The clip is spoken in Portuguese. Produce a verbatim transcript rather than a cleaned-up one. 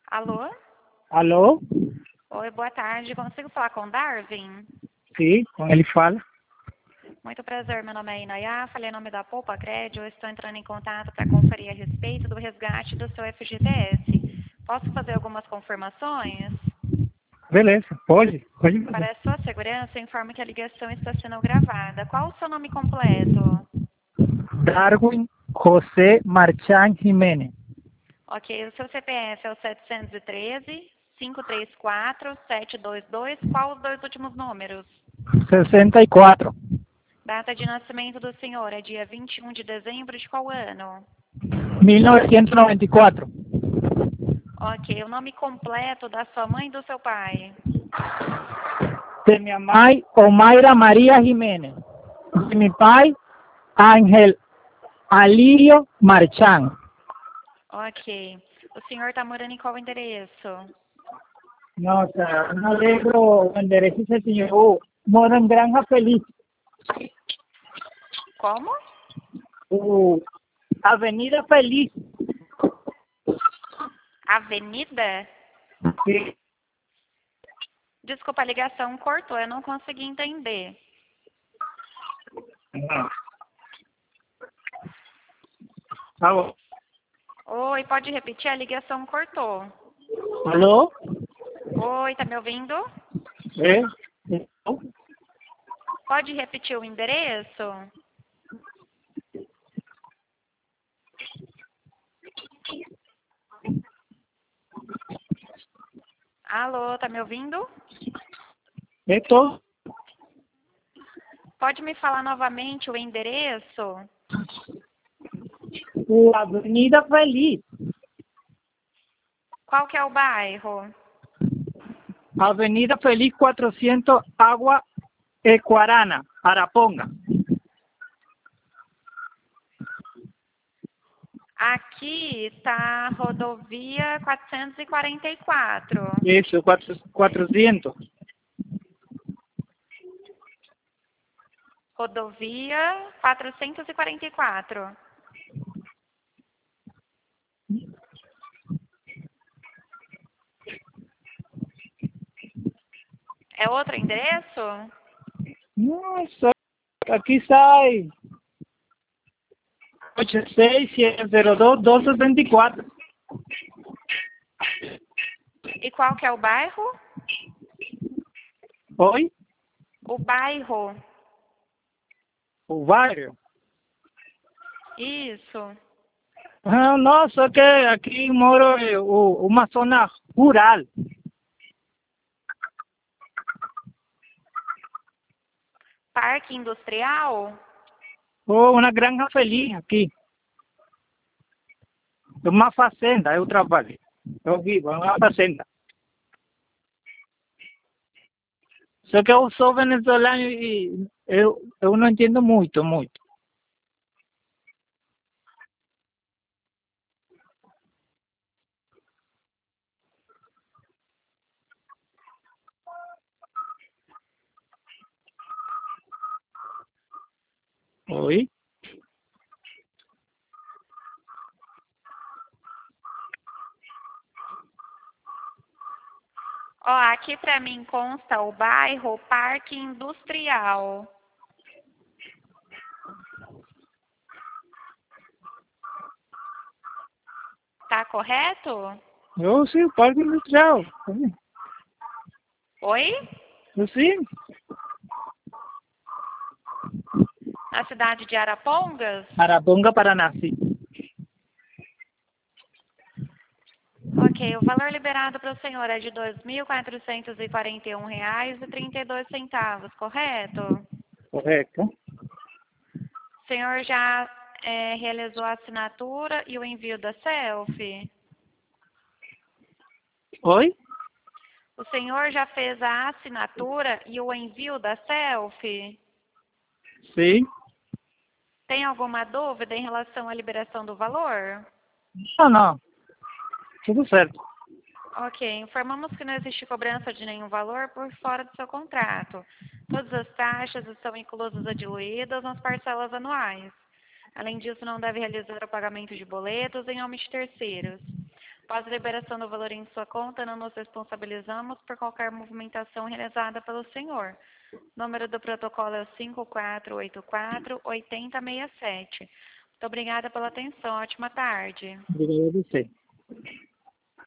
Alô? Alô? Oi, boa tarde. Consigo falar com o Darwin? Sim, com ele fala. Muito prazer, meu nome é Inayá, falei em nome da Poupa Crédito. Eu estou entrando em contato para conferir a respeito do resgate do seu F G T S. Posso fazer algumas confirmações? Beleza, pode? Pode fazer. Para a sua segurança, eu informo que a ligação está sendo gravada. Qual o seu nome completo? Darwin José Marchán Jiménez. Ok, o seu C P F é o sete um três, cinco três quatro, sete dois dois. Qual os dois últimos números? sessenta e quatro. Data de nascimento do senhor é dia vinte e um de dezembro de qual ano? mil novecentos e noventa e quatro. Ok, o nome completo da sua mãe e do seu pai? De minha mãe, Omaira Maria Jiménez. De meu pai, Ángel Alírio Marchán. Ok. O senhor está morando em qual endereço? Nossa, não lembro o endereço desse senhor. Oh, moro em Granja Feliz. Como? Oh, Avenida Feliz. Avenida? Sim. Desculpa, a ligação cortou, eu não consegui entender. Tá bom. Oi, pode repetir? A ligação cortou. Alô? Oi, tá me ouvindo? É? Pode repetir o endereço? Alô, tá me ouvindo? Estou. Pode me falar novamente o endereço? Avenida Feliz. Qual que é o bairro? Avenida Feliz quatrocentos, Água Equarana, Araponga. Aqui está rodovia quatrocentos e quarenta e quatro. Isso, quatrocentos. Rodovia quatrocentos e quarenta e quatro. É outro endereço? Nossa, aqui sai oito seis sete zero dois, dois setenta e quatro. E qual que é o bairro? Oi? O bairro. O bairro? Isso. Ah, nossa, que aqui moro em uma zona rural. Parque Industrial? Oh, uma granja feliz aqui. Uma fazenda, eu trabalho. Eu vivo, é uma fazenda. Só que eu sou venezuelano e eu, eu não entendo muito, muito. Oi? Ó, aqui para mim consta o bairro Parque Industrial. Tá correto? Eu sim, o Parque Industrial. Oi? Eu sim. Na cidade de Arapongas? Araponga, Paraná, sim. Ok, o valor liberado para o senhor é de dois mil quatrocentos e quarenta e um reais e trinta e dois centavos, correto? Correto. O senhor já é, realizou a assinatura e o envio da selfie? Oi? O senhor já fez a assinatura e o envio da selfie? Sim. Tem alguma dúvida em relação à liberação do valor? Não, não. Tudo certo. Ok, informamos que não existe cobrança de nenhum valor por fora do seu contrato. Todas as taxas estão inclusas ou diluídas nas parcelas anuais. Além disso, não deve realizar o pagamento de boletos em nome de terceiros. Após a liberação do valor em sua conta, não nos responsabilizamos por qualquer movimentação realizada pelo senhor. O número do protocolo é o cinco quatro oito quatro, oito zero seis sete. Muito obrigada pela atenção. Ótima tarde. Obrigado a você.